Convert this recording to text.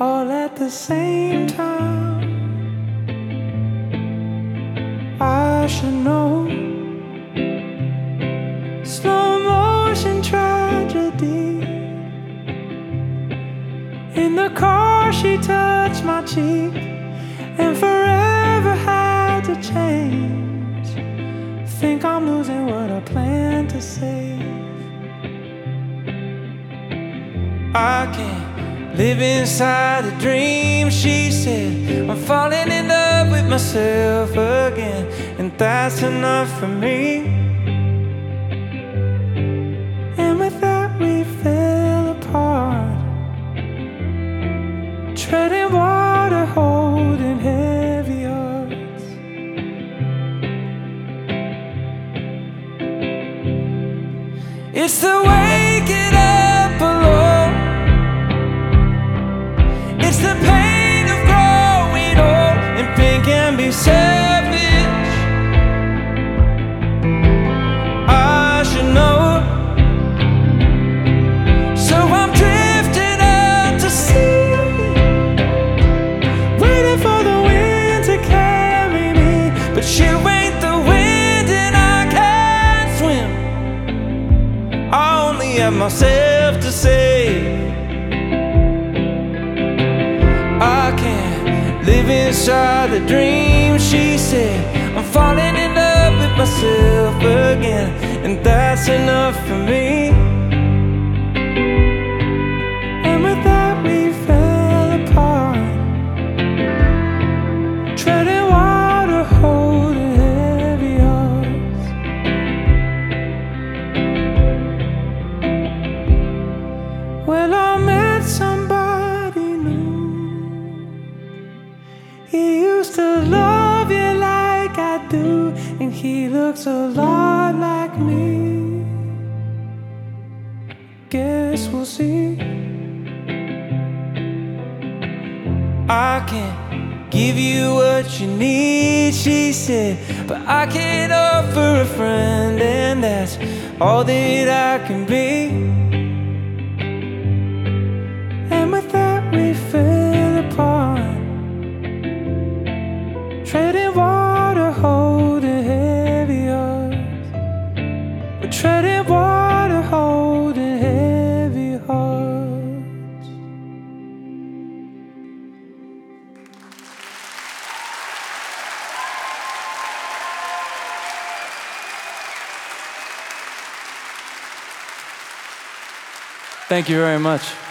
all at the same time. I should know. Slow motion tragedy. In the car she touched my cheek and forever had to change. Think I'm losing what I plan to save. I can't live inside a dream, she said. I'm falling in love with myself again, and that's enough for me. And with that we fell apart, treading water, holding heavy hearts. It's the waking up alone, it's the pain of growing old, and pain can be savage. I should know, so I'm drifting out to sea, waiting for the wind to carry me. But you ain't the wind and I can't swim. I only have myself to save. I can't live inside a dream, she said. I'm falling in love with myself again, and that's enough for me. And with that we fell apart, treading water, holding heavy hearts. Well, I met somebody new. He used to love you like I do, and he looks a lot like me. Guess we'll see. I can't give you what you need, she said, but I can offer a friend, and that's all that I can be. And with that we fell apart, treading water, holding heavy hearts. We're treading water, holding heavy hearts. Thank you very much.